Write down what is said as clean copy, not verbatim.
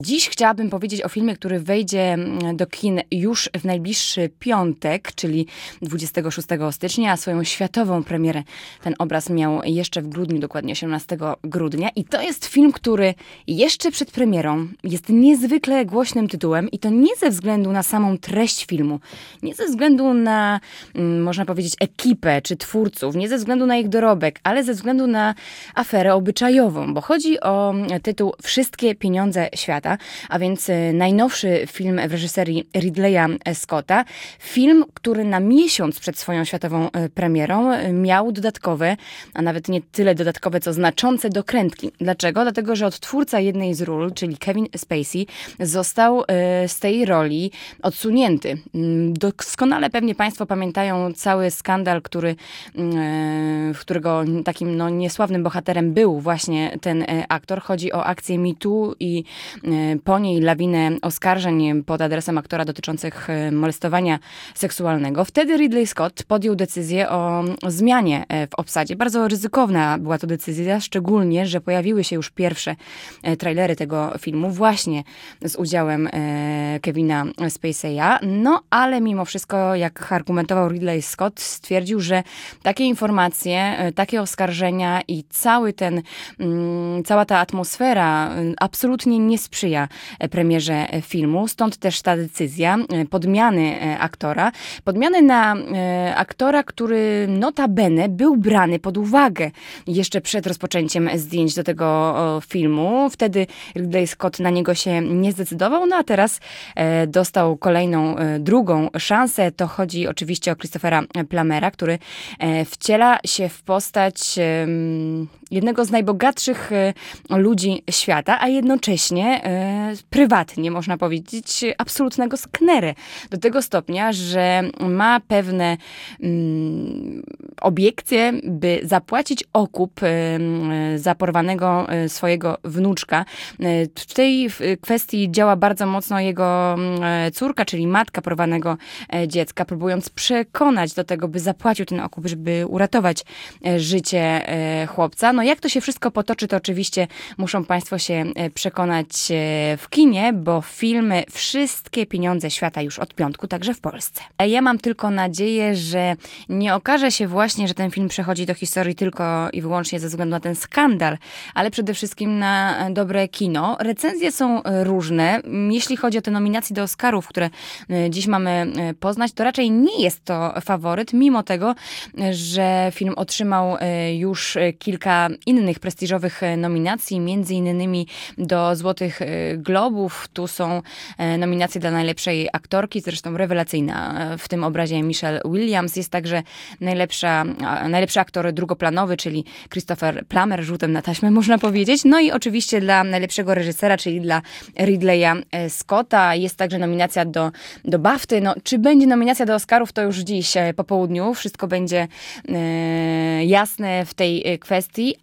Dziś chciałabym powiedzieć o filmie, który wejdzie do kin już w najbliższy piątek, czyli 26 stycznia, a swoją światową premierę ten obraz miał jeszcze w grudniu, dokładnie 18 grudnia. I to jest film, który jeszcze przed premierą jest niezwykle głośnym tytułem i to nie ze względu na samą treść filmu, nie ze względu na, można powiedzieć, ekipę czy twórców, nie ze względu na ich dorobek, ale ze względu na aferę obyczajową, bo chodzi o tytuł Wszystkie pieniądze świata, a więc najnowszy film w reżyserii Ridleya Scotta. Film, który na miesiąc przed swoją światową premierą miał dodatkowe, a nawet nie tyle dodatkowe, co znaczące dokrętki. Dlaczego? Dlatego, że odtwórca jednej z ról, czyli Kevin Spacey, został z tej roli odsunięty. Doskonale pewnie Państwo pamiętają cały skandal, którego takim niesławnym bohaterem był właśnie ten aktor. Chodzi o akcję Me Too i po niej lawinę oskarżeń pod adresem aktora dotyczących molestowania seksualnego. Wtedy Ridley Scott podjął decyzję o zmianie w obsadzie. Bardzo ryzykowna była to decyzja, szczególnie, że pojawiły się już pierwsze trailery tego filmu właśnie z udziałem Kevina Spacey'a. No, ale mimo wszystko, jak argumentował Ridley Scott, stwierdził, że takie informacje, takie oskarżenia i cała ta atmosfera absolutnie nie sprzyja premierze filmu. Stąd też ta decyzja podmiany aktora. Podmiany na aktora, który notabene był brany pod uwagę jeszcze przed rozpoczęciem zdjęć do tego filmu. Wtedy Ridley Scott na niego się nie zdecydował, no a teraz dostał kolejną, drugą szansę. To chodzi oczywiście o Christophera Plummera, który wciela się w postać jednego z najbogatszych ludzi świata, a jednocześnie prywatnie, można powiedzieć, absolutnego sknerę. Do tego stopnia, że ma pewne obiekcje, by zapłacić okup za porwanego swojego wnuczka. W tej kwestii działa bardzo mocno jego córka, czyli matka porwanego dziecka, próbując przekonać do tego, by zapłacił ten okup, żeby uratować życie chłopca. No jak to się wszystko potoczy, to oczywiście muszą Państwo się przekonać w kinie, bo filmy Wszystkie pieniądze świata już od piątku, także w Polsce. Ja mam tylko nadzieję, że nie okaże się właśnie, że ten film przechodzi do historii tylko i wyłącznie ze względu na ten skandal, ale przede wszystkim na dobre kino. Recenzje są różne. Jeśli chodzi o te nominacje do Oscarów, które dziś mamy poznać, to raczej nie jest to faworyt, mimo tego, że film otrzymał już kilka innych prestiżowych nominacji, między innymi do Złotych Globów. Tu są nominacje dla najlepszej aktorki, zresztą rewelacyjna w tym obrazie Michelle Williams. Jest także najlepszy aktor drugoplanowy, czyli Christopher Plummer, rzutem na taśmę można powiedzieć. No i oczywiście dla najlepszego reżysera, czyli dla Ridleya Scotta. Jest także nominacja do BAFTY. No, czy będzie nominacja do Oscarów, to już dziś po południu. Wszystko będzie jasne w tej kwestii,